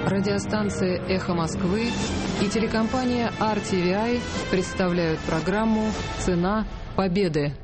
Радиостанция «Эхо Москвы» и телекомпания RTVI представляют программу «Цена победы».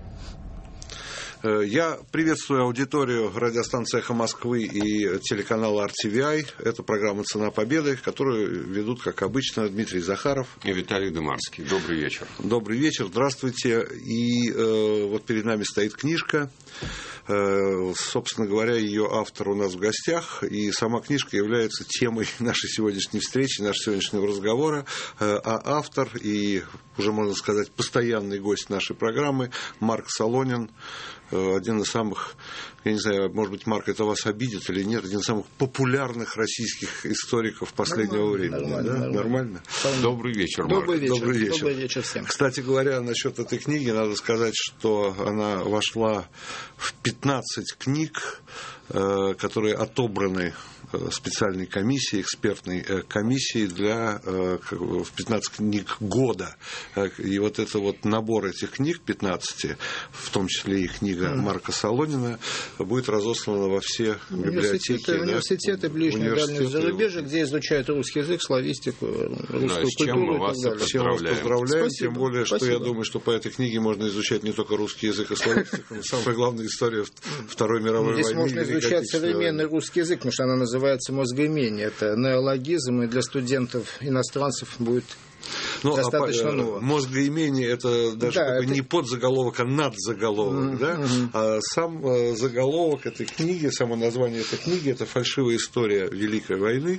Я приветствую аудиторию радиостанции «Эхо Москвы» и телеканала RTVI. Это программа «Цена победы», которую ведут, как обычно, Дмитрий Захаров и Виталий Дымарский. Добрый вечер. Добрый вечер, здравствуйте. И вот перед нами стоит книжка. Собственно говоря, ее автор у нас в гостях, и сама книжка является темой нашей сегодняшней встречи, нашего сегодняшнего разговора. А автор и, уже можно сказать, постоянный гость нашей программы Марк Солонин, один из самых, я не знаю, может быть, Марк, это вас обидит или нет, один из самых популярных российских историков последнего времени. Нормально? Добрый вечер, Марк. Добрый вечер всем. Кстати говоря, насчет этой книги, надо сказать, что она вошла в 15 книг, которые отобраны специальной комиссией, экспертной комиссией в 15 книг года. И вот это вот набор этих книг, 15, в том числе и книга Марка Солонина, будет разослана во все библиотеки. Университеты ближнего и дальнего зарубежья, где изучают русский язык, славистику, русскую культуру и так далее. Всем вас поздравляем, Спасибо. Тем более, что я думаю, что по этой книге можно изучать не только русский язык и славистику, но самая главная история Второй мировой войны. Здесь можно изучать современный русский язык, потому что она называется «Мозгоимение». Это неологизм, и для студентов-иностранцев будет достаточно ново. Мозгоимение – это даже не подзаголовок, а надзаголовок. А сам заголовок этой книги, само название этой книги – это «Фальшивая история Великой войны».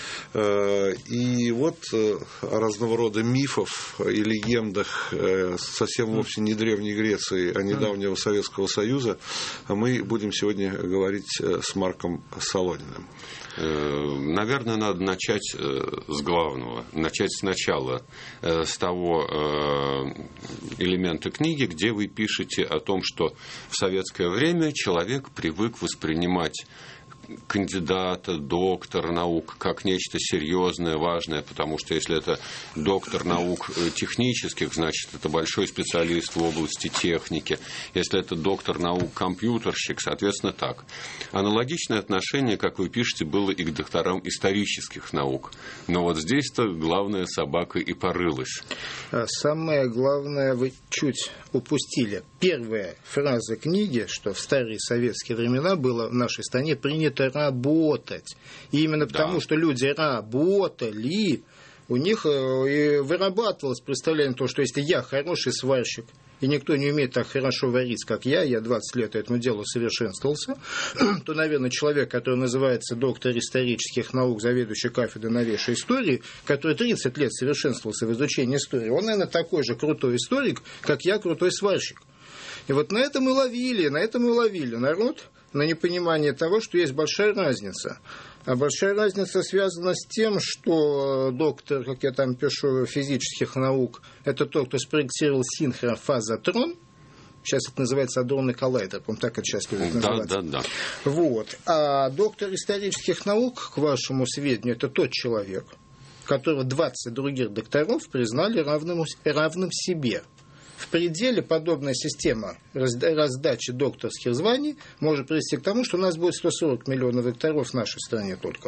И вот о разного рода мифах и легендах совсем вовсе не Древней Греции, а недавнего Советского Союза мы будем сегодня говорить с Марком Солониным. Наверное, надо начать с главного, начать сначала, с того элемента книги, где вы пишете о том, что в советское время человек привык воспринимать кандидата, доктора наук как нечто серьезное, важное, потому что если это доктор наук технических, значит, это большой специалист в области техники. Если это доктор наук компьютерщик, соответственно, так. Аналогичное отношение, как вы пишете, было и к докторам исторических наук. Но вот здесь-то главная собака и порылась. Самое главное вы чуть упустили. Первая фраза книги, что в старые советские времена было в нашей стране принято работать. И именно потому, что люди работали, у них и вырабатывалось представление того, что если я хороший сварщик, и никто не умеет так хорошо варить, как я 20 лет этому делу совершенствовался, то, наверное, человек, который называется доктор исторических наук, заведующий кафедрой новейшей истории, который 30 лет совершенствовался в изучении истории, он, наверное, такой же крутой историк, как я крутой сварщик. И вот на этом и ловили народ, на непонимание того, что есть большая разница. А большая разница связана с тем, что доктор, как я там пишу, физических наук, это тот, кто спроектировал синхрофазотрон. Сейчас это называется адронный коллайдер, по-моему, так это сейчас будет называться. Да. Вот. А доктор исторических наук, к вашему сведению, это тот человек, которого 20 других докторов признали равным себе. В пределе подобная система раздачи докторских званий может привести к тому, что у нас будет 140 миллионов докторов в нашей стране только.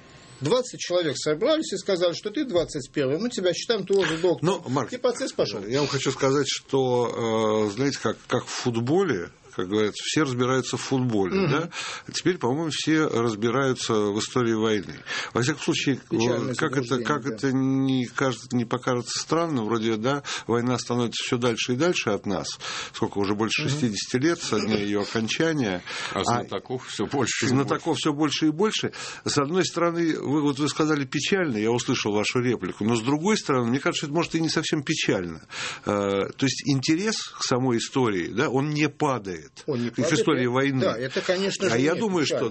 20 человек собрались и сказали, что ты 21-й, мы тебя считаем тоже доктором. Марк, и процесс пошел. Я вам хочу сказать, что, знаете, как в футболе, как говорят, все разбираются в футболе, да? А теперь, по-моему, все разбираются в истории войны. Во всяком случае, как это не покажется странно, вроде, да, война становится все дальше и дальше от нас, сколько уже больше 60 лет со дня ее окончания. А знатоков все больше и больше. С одной стороны, вы сказали печально, я услышал вашу реплику, но с другой стороны, мне кажется, это может и не совсем печально. То есть интерес к самой истории, да, он не падает. В истории войны. Да, это, конечно же, я думаю, что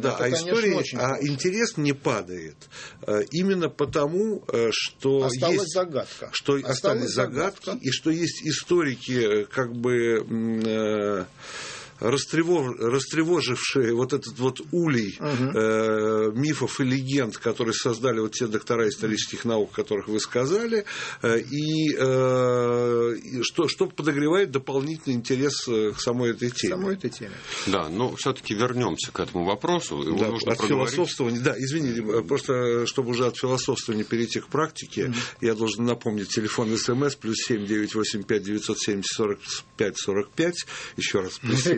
интерес не падает. Именно потому, что осталась загадка. Остались загадки, и что есть историки, как бы растревожившие вот этот вот улей мифов и легенд, которые создали вот те доктора исторических наук, которых вы сказали, и что подогревает дополнительный интерес к самой этой теме. Да, но все-таки вернемся к этому вопросу. Да, от философствования, да, извините, просто чтобы уже от философствования перейти к практике, я должен напомнить телефон СМС +7 985 970 45 45, еще раз,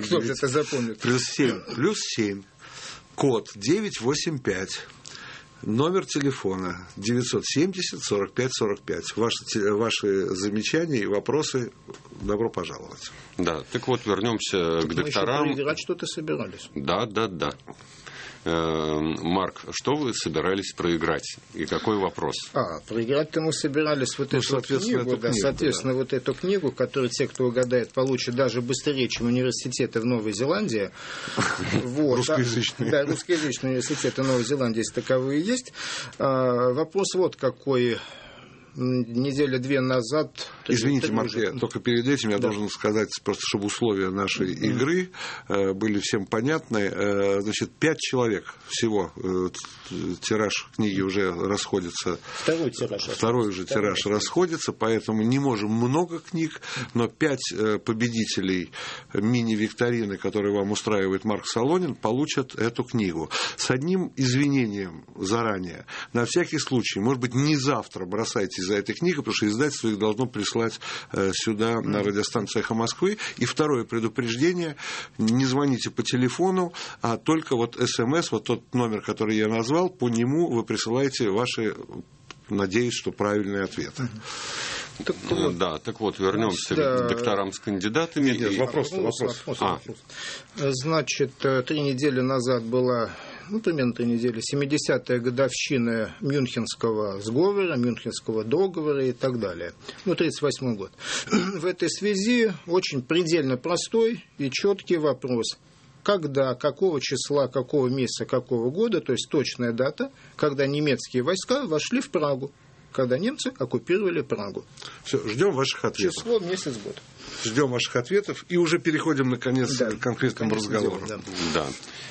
+7, код 985. Номер телефона 970 45 45. Ваши замечания и вопросы добро пожаловать. Да, так вот, вернемся к докторам. Мы проиграть что-то собирались. Да. Марк, что вы собирались проиграть? И какой вопрос? Проиграть-то мы собирались вот эту книгу. Соответственно, вот эту книгу, которую те, кто угадает, получат даже быстрее, чем университеты в Новой Зеландии. Русскоязычные. Да, русскоязычные университеты Новой Зеландии, если таковые есть. Вопрос вот какой. Недели 2 назад... Извините, Марк, только перед этим я должен сказать, просто чтобы условия нашей игры были всем понятны. Значит, 5 человек всего тираж книги уже расходится. Второй уже тираж расходится, поэтому не можем много книг, но 5 победителей мини-викторины, которые вам устраивает Марк Солонин, получат эту книгу. С одним извинением заранее. На всякий случай, может быть, не завтра бросайтесь за этой книгой, потому что издательство их должно прислать сюда на радиостанцию «Эхо Москвы». И второе предупреждение: не звоните по телефону, а только вот СМС, вот тот номер, который я назвал, по нему вы присылаете ваши, надеюсь, что правильные ответы. Так вот, вернемся к докторам с кандидатами. Вопрос. Значит, 3 недели назад была, примерно 3 недели, 70-я годовщина Мюнхенского сговора, Мюнхенского договора и так далее. 1938 год. В этой связи очень предельно простой и четкий вопрос. Когда, какого числа, какого месяца, какого года, то есть точная дата, когда немецкие войска вошли в Прагу, когда немцы оккупировали Прагу. Все, ждем ваших ответов. Число, месяц, год. Ждем ваших ответов и уже переходим, наконец, к конкретному разговору. Да.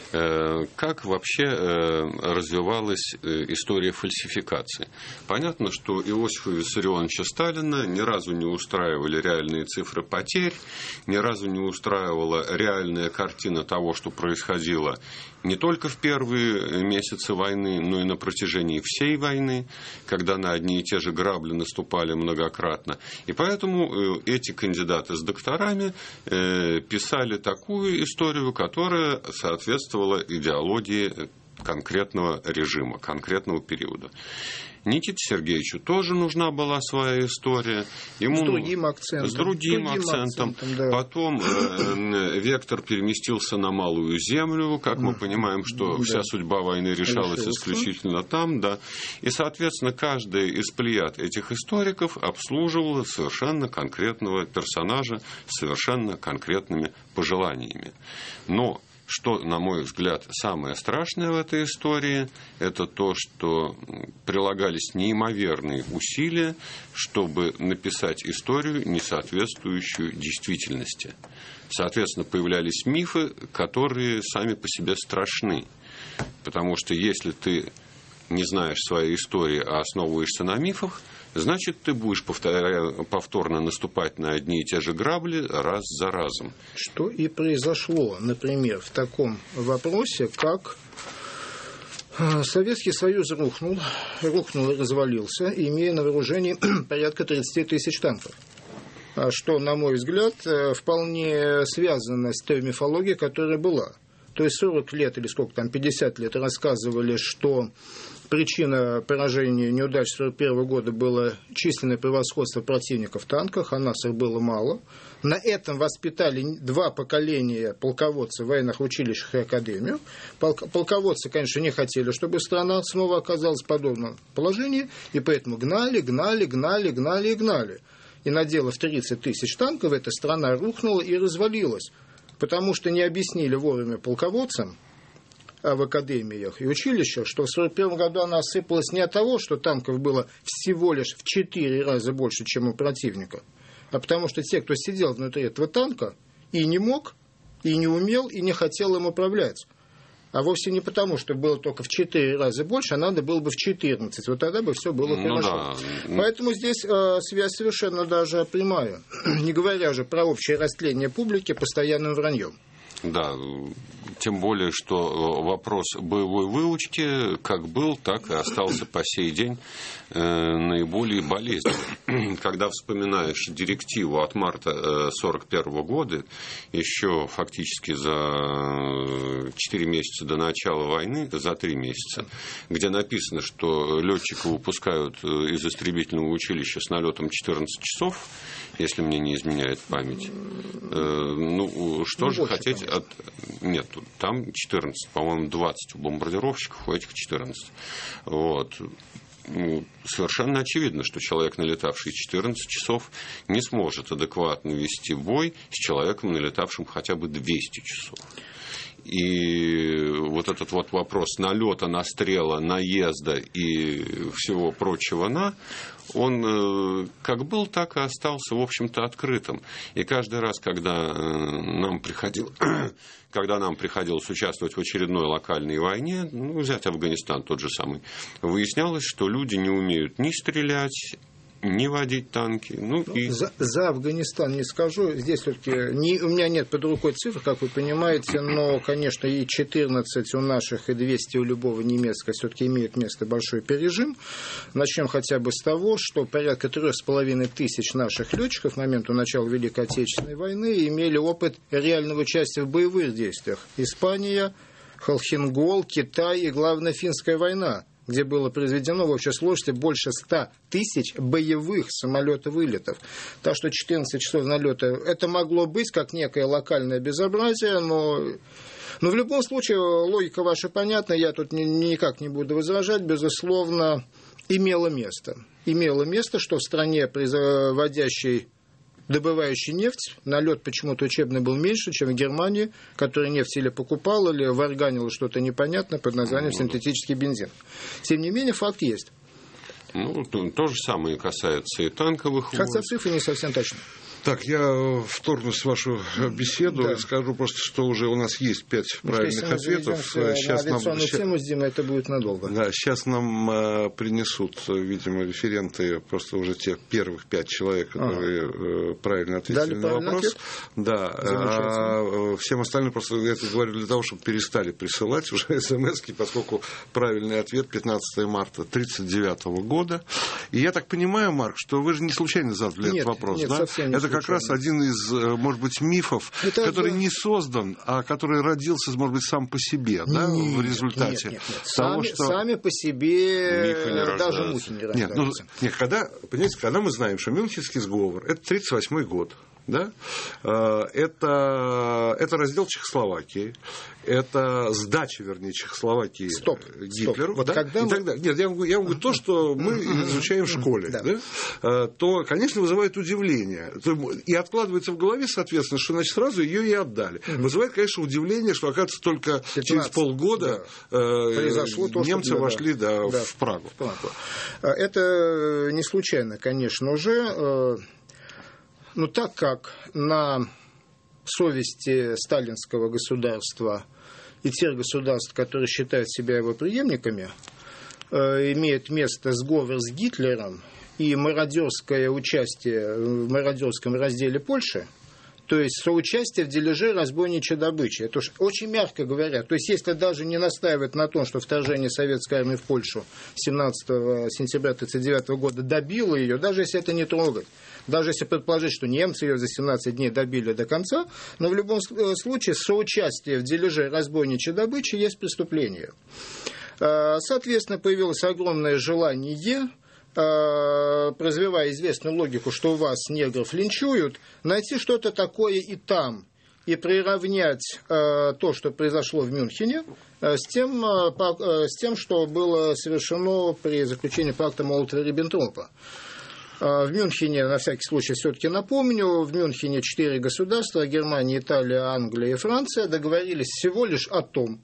Как вообще развивалась история фальсификации? Понятно, что Иосифа Виссарионовича Сталина ни разу не устраивали реальные цифры потерь, ни разу не устраивала реальная картина того, что происходило не только в первые месяцы войны, но и на протяжении всей войны, когда на одни и те же грабли наступали многократно. И поэтому эти кандидаты с докторами писали такую историю, которая соответствовала идеологии конкретного режима, конкретного периода. Никите Сергеевичу тоже нужна была своя история. Ему с другим акцентом. Да. Потом вектор переместился на Малую Землю. Как мы понимаем, что вся судьба войны решалась исключительно там. Да. И, соответственно, каждая из плеяд этих историков обслуживала совершенно конкретного персонажа с совершенно конкретными пожеланиями. Но что, на мой взгляд, самое страшное в этой истории, это то, что прилагались неимоверные усилия, чтобы написать историю, не соответствующую действительности. Соответственно, появлялись мифы, которые сами по себе страшны. Потому что если ты не знаешь своей истории, а основываешься на мифах, значит, ты будешь повторно наступать на одни и те же грабли раз за разом. Что и произошло, например, в таком вопросе, как Советский Союз рухнул и развалился, имея на вооружении порядка 30 тысяч танков. Что, на мой взгляд, вполне связано с той мифологией, которая была. То есть 40 лет или сколько там, 50 лет рассказывали, что причина поражения неудач 1941 года было численное превосходство противника в танках, а нас их было мало. На этом воспитали 2 поколения полководцев в военных училищах и академиях. Полководцы, конечно, не хотели, чтобы страна снова оказалась в подобном положении, и поэтому гнали. И наделав 30 тысяч танков, эта страна рухнула и развалилась. Потому что не объяснили вовремя полководцам в академиях и училищах, что в 1941 году она осыпалась не от того, что танков было всего лишь в 4 раза больше, чем у противника, а потому что те, кто сидел внутри этого танка и не мог и не умел, и не хотел им управлять. А вовсе не потому, что было только в 4 раза больше, а надо было бы в 14. Вот тогда бы все было хорошо. Да. Поэтому здесь связь совершенно даже прямая. Не говоря уже про общее растление публики постоянным враньем. Да, тем более, что вопрос боевой выучки как был, так и остался по сей день наиболее болезненным. Когда вспоминаешь директиву от марта 1941 года, еще фактически за 4 месяца до начала войны, за 3 месяца, где написано, что летчиков выпускают из истребительного училища с налетом 14 часов, если мне не изменяет память. Ну, что же хотеть от... Нет, там 14, по-моему, 20 у бомбардировщиков, у этих 14. Вот. Совершенно очевидно, что человек, налетавший 14 часов, не сможет адекватно вести бой с человеком, налетавшим хотя бы 200 часов. И вот этот вот вопрос налета, настрела, наезда и всего прочего он как был, так и остался, в общем-то, открытым. И каждый раз, когда нам приходилось участвовать в очередной локальной войне, взять Афганистан тот же самый, выяснялось, что люди не умеют ни стрелять, не водить танки. За Афганистан не скажу. Здесь все-таки у меня нет под рукой цифр, как вы понимаете, но, конечно, и 14 у наших, и 200 у любого немецкого все-таки имеет место большой пережим. Начнем хотя бы с того, что порядка 3500 наших летчиков к моменту начала Великой Отечественной войны имели опыт реального участия в боевых действиях. Испания, Холхенгол, Китай и, главное, Финская война, где было произведено в общей сложности больше 100 тысяч боевых самолетов-вылетов. Так что 14 часов налета это могло быть как некое локальное безобразие, но в любом случае логика ваша понятна, я тут никак не буду возражать, безусловно, имело место. Имело место, что в стране, добывающий нефть, налет почему-то учебный был меньше, чем в Германии, которая нефть или покупала, или варганила что-то непонятное под названием синтетический бензин. Тем не менее, факт есть. То же самое касается и танковых войск. Хотя цифры не совсем точны. Так, я вторгнусь в вашу беседу и скажу просто, что уже у нас есть 5 правильных ответов. Сейчас на авиационную тему с Димой это будет надолго. Да, сейчас нам принесут, видимо, референты, просто уже тех первых 5 человек, которые правильно ответили на вопрос. Ответ? Да, всем остальным просто я это говорю для того, чтобы перестали присылать уже смс-ки, поскольку правильный ответ 15 марта 1939 года. И я так понимаю, Марк, что вы же не случайно задали этот вопрос, нет, да? Совсем не это как раз один из, может быть, мифов, который не создан, а который родился, может быть, сам по себе, да, в результате того, что... Сами по себе даже мухи не рождаются. Когда мы знаем, что Мюнхенский сговор – это 1938 год, да? Это раздел Чехословакии, это сдача, вернее, Чехословакии Гитлеру. Вот да? когда и так далее. Нет, я говорю то, что мы изучаем в школе, да? То, конечно, вызывает удивление. И откладывается в голове, соответственно, что, значит, сразу ее и отдали. Вызывает, конечно, удивление, что, оказывается, только через полгода немцы вошли в Прагу. Это не случайно, конечно, уже... Но так как на совести сталинского государства и тех государств, которые считают себя его преемниками, имеет место сговор с Гитлером и мародерское участие в мародерском разделе Польши, то есть соучастие в дележе разбойничьей добычи. Это уж очень мягко говоря. То есть если даже не настаивать на том, что вторжение советской армии в Польшу 17 сентября 1939 года добило ее, даже если это не трогать, даже если предположить, что немцы ее за 17 дней добили до конца, но в любом случае соучастие в дележе разбойничьей добычи есть преступление. Соответственно, появилось огромное желание, развивая известную логику, что у вас негров линчуют, найти что-то такое и там, и приравнять то, что произошло в Мюнхене, с тем, что было совершено при заключении пакта Молотова-Риббентропа. В Мюнхене, на всякий случай, все-таки напомню, в Мюнхене 4 государства, Германия, Италия, Англия и Франция, договорились всего лишь о том,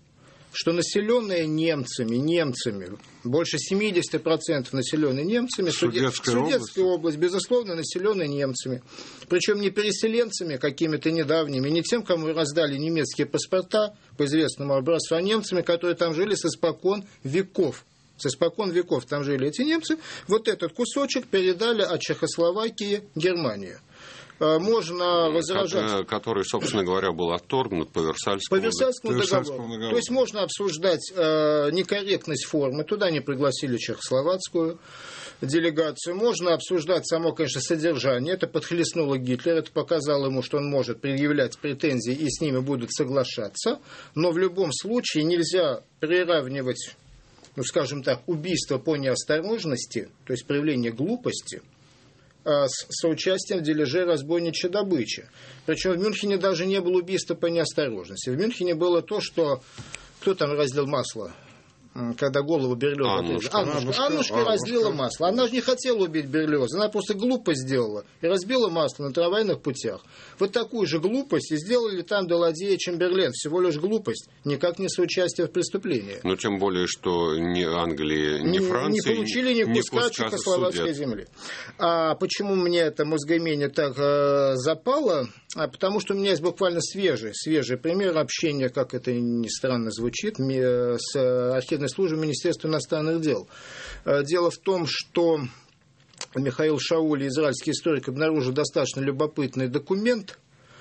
что населенная немцами, больше 70% населенной немцами, Судетская область, безусловно, населенная немцами. Причем не переселенцами какими-то недавними, не тем, кому раздали немецкие паспорта по известному образцу, а немцами, которые там жили с испокон веков. С испокон веков там жили эти немцы. Вот этот кусочек передали от Чехословакии Германии. Можно возражать... Который, собственно говоря, был отторгнут по Версальскому договору. То есть можно обсуждать некорректность формы. Туда не пригласили чехословацкую делегацию. Можно обсуждать само, конечно, содержание. Это подхлестнуло Гитлера. Это показало ему, что он может предъявлять претензии и с ними будут соглашаться. Но в любом случае нельзя приравнивать, скажем так, убийство по неосторожности, то есть проявление глупости, с соучастием в дележе разбойничьей добычи. Причем в Мюнхене даже не было убийства по неосторожности. В Мюнхене было то, что... Кто там разлил масло? Когда голову Берлиоза... Аннушка разлила масло. Она же не хотела убить Берлиоза. Она просто глупость сделала. И разбила масло на трамвайных путях. Вот такую же глупость и сделали там Даладье и Чемберлен. Всего лишь глупость. Никак не соучастие в преступлении. Но тем более, что ни Англия, ни Франция... Не получили ни куска чехословацкой земли. А почему мне это мозгоимение так запало? Потому что у меня есть буквально свежий пример общения, как это ни странно звучит, с архивной службой Министерства иностранных дел. Дело в том, что Михаил Шаули, израильский историк, обнаружил достаточно любопытный документ,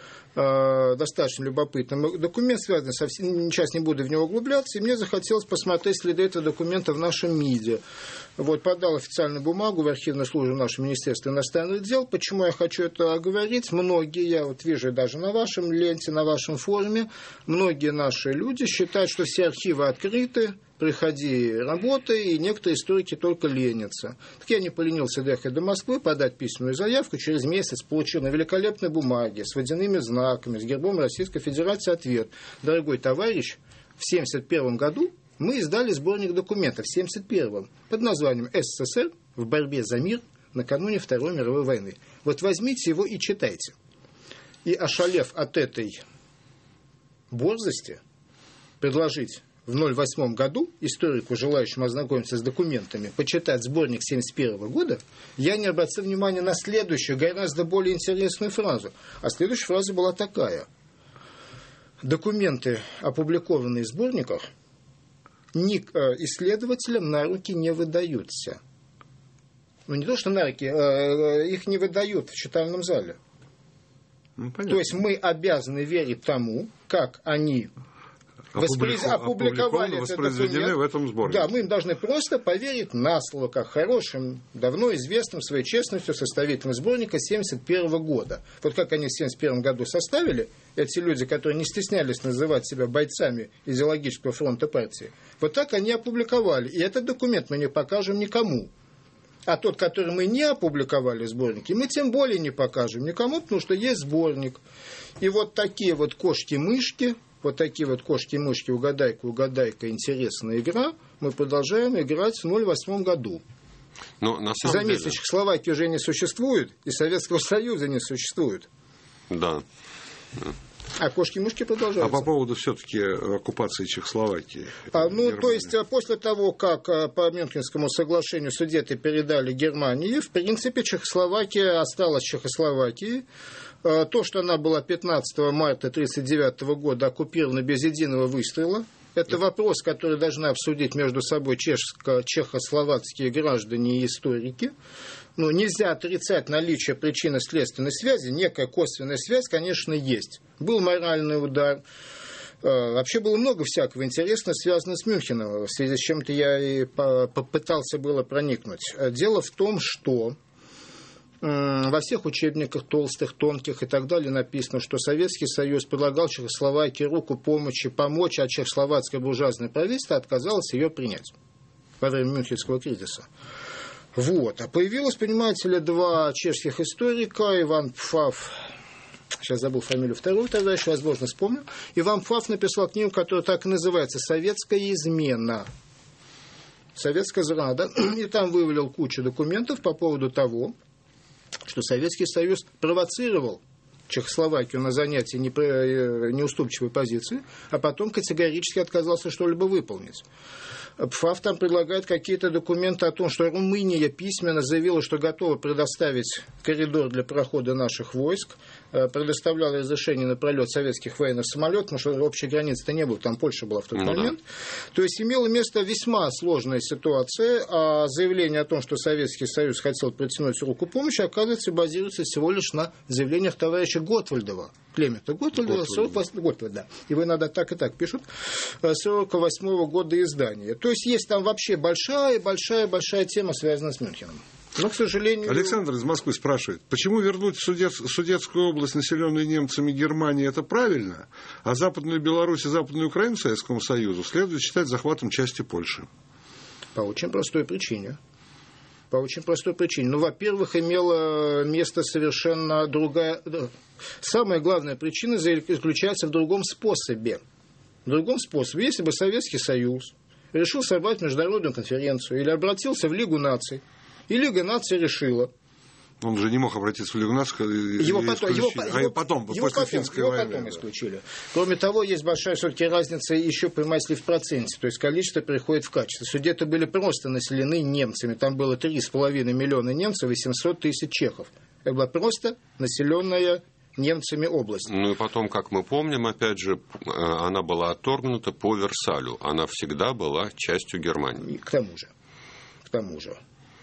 связанный со... Сейчас не буду в него углубляться, и мне захотелось посмотреть следы этого документа в нашем МИДе. Вот, подал официальную бумагу в архивную службу нашего Министерства иностранных дел. Почему я хочу это оговорить? Многие, я вот вижу даже на вашем ленте, на вашем форуме, многие наши люди считают, что все архивы открыты, приходи, работай, и некоторые историки только ленятся. Так я не поленился доехать до Москвы, подать письменную заявку, через месяц получил на великолепной бумаге с водяными знаками, с гербом Российской Федерации ответ. Дорогой товарищ, в 1971 году мы издали сборник документов, в 1971 под названием «СССР в борьбе за мир накануне Второй мировой войны». Вот возьмите его и читайте. И, ошалев от этой борзости, предложить в 2008 году историку, желающему ознакомиться с документами, почитать сборник 1971 года, я не обратил внимания на следующую, гораздо более интересную фразу. А следующая фраза была такая. Документы, опубликованные в сборниках, исследователям на руки не выдаются. Не то, что на руки, их не выдают в читальном зале. То есть мы обязаны верить тому, как они опубликовали воспроизведены в этом сборнике. Да, мы им должны просто поверить на слово, как хорошим, давно известным своей честностью составителям сборника 1971 года. Вот как они в 1971 году составили, эти люди, которые не стеснялись называть себя бойцами идеологического фронта партии, вот так они опубликовали. И этот документ мы не покажем никому. А тот, который мы не опубликовали в сборнике, мы тем более не покажем никому, потому что есть сборник. И вот такие вот кошки-мышки, угадайка, интересная игра, мы продолжаем играть в 2008 году. Но на самом Заметьте, деле... Чехословакии уже не существует, и Советского Союза не существует. Да. А кошки-мышки продолжаются. А по поводу все-таки оккупации Чехословакии? То есть, после того, как по Мюнхенскому соглашению Судеты передали Германии, в принципе, Чехословакия осталась Чехословакией. То, что она была 15 марта 1939 года оккупирована без единого выстрела, это вопрос, который должны обсудить между собой чехословацкие граждане и историки. Ну, нельзя отрицать наличие причинно-следственной связи. Некая косвенная связь, конечно, есть. Был моральный удар. Вообще было много всякого интересного, связанного с Мюнхеном, в связи с чем-то я и попытался было проникнуть. Дело в том, что во всех учебниках толстых, тонких и так далее написано, что Советский Союз предлагал Чехословакии руку помочь, а чехословацкое буржуазное правительство отказалось ее принять во время Мюнхенского кризиса. Вот. А появилось, понимаете ли, два чешских историка, Иван Пфаф, сейчас забыл фамилию второго товарища, возможно, вспомню. Иван Пфаф написал книгу, которая так и называется «Советская измена». Советская зрада. И там вывалил кучу документов по поводу того, что Советский Союз провоцировал Чехословакию на занятии неуступчивой позиции, а потом категорически отказался что-либо выполнить. ПФАФ там предлагает какие-то документы о том, что Румыния письменно заявила, что готова предоставить коридор для прохода наших войск, предоставляла разрешение на пролет советских военных самолетов, потому что общей границы-то не было, там Польша была в тот момент. То есть имела место весьма сложная ситуация, а заявление о том, что Советский Союз хотел протянуть руку помощи, оказывается, базируется всего лишь на заявлениях товарища Готвальдова, Клемента Готвальдова, 48 года, да. Его иногда так и так пишут, 48-го года издания. То есть есть там вообще большая тема, связанная с Мюнхеном. Но, к сожалению... Александр из Москвы спрашивает, почему вернуть Судетскую область, населенную немцами Германии, это правильно, а Западную Беларусь и Западную Украину Советскому Союзу следует считать захватом части Польши? По очень простой причине. Ну, во-первых, имела место совершенно другая... Самая главная причина заключается в другом способе. Если бы Советский Союз решил собрать международную конференцию или обратился в Лигу наций, и Лига наций решила. Он же не мог обратиться в Лигу наций, его потом войны исключили. Кроме того, есть большая все-таки разница еще, понимаете ли, в проценте. То есть количество приходит в качестве. Судеты были просто населены немцами. Там было 3,5 миллиона немцев и 700 тысяч чехов. Это была просто населенная немцами область. Ну и потом, как мы помним, опять же, она была отторгнута по Версалю. Она всегда была частью Германии. К тому же.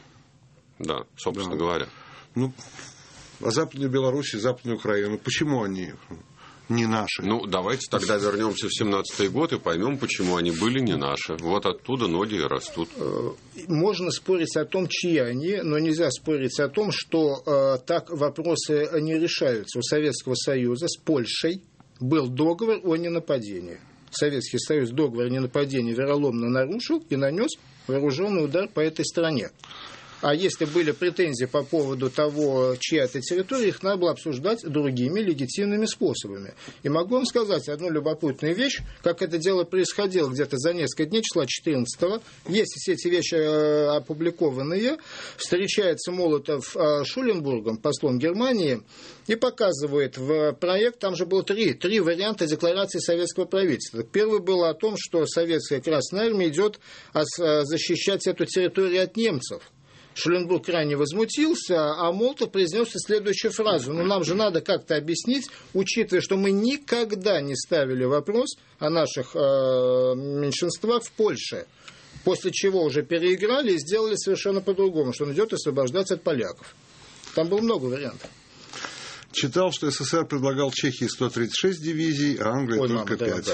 Да, собственно говоря. Ну, а Западную Беларусь и Западную Украину, почему они не наши? Ну, давайте тогда вернемся в 17-й год и поймем, почему они были не наши. Вот оттуда ноги и растут. Можно спорить о том, чьи они, но нельзя спорить о том, что так вопросы не решаются. У Советского Союза с Польшей был договор о ненападении. Советский Союз договор о ненападении вероломно нарушил и нанес вооруженный удар по этой стране. А если были претензии по поводу того, чья это территория, их надо было обсуждать другими легитимными способами. И могу вам сказать одну любопытную вещь, как это дело происходило где-то за несколько дней, числа 14-го. Есть все эти вещи опубликованные. Встречается Молотов с Шуленбургом, послом Германии, и показывает в проект, там же было три варианта декларации советского правительства. Первый был о том, что советская Красная Армия идет защищать эту территорию от немцев. Шуленбург крайне возмутился, а Молотов произнес следующую фразу. Ну, нам же надо как-то объяснить, учитывая, что мы никогда не ставили вопрос о наших меньшинствах в Польше. После чего уже переиграли и сделали совершенно по-другому, что он идет освобождаться от поляков. Там было много вариантов. Читал, что СССР предлагал Чехии 136 дивизий, а Англии только 5.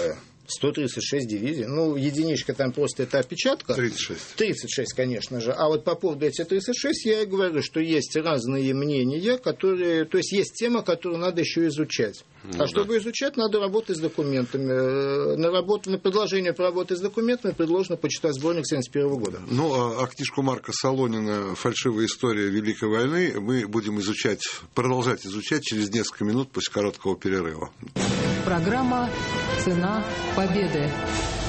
136 дивизий. Ну, единичка там просто это опечатка. 36, конечно же. А вот по поводу этих 36 я и говорю, что есть разные мнения, которые... То есть есть тема, которую надо еще изучать. Ну, чтобы изучать, надо работать с документами. На предложение по работе с документами предложено почитать сборник 1971 года. Ну, а книжку Марка Солонина «Фальшивая история Великой войны» мы будем продолжать изучать через несколько минут после короткого перерыва. Программа «Цена победы».